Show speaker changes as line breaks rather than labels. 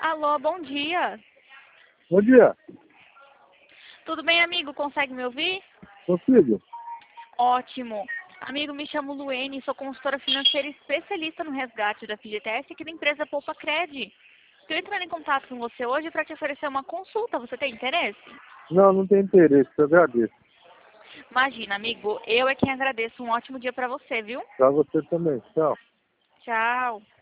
Alô, bom dia.
Bom dia,
Tudo bem, amigo? Consegue me ouvir?
consigo?
Ótimo. Amigo, me chamo Luene, sou consultora financeira especialista no resgate da FGTS aqui da empresa Poupa Cred. Estou entrando em contato com você hoje para te oferecer uma consulta. Você tem interesse?
Não, não tem interesse, eu agradeço.
Imagina, amigo, eu é quem agradeço. Um ótimo dia para você, viu?
Para você também, tchau.
Tchau.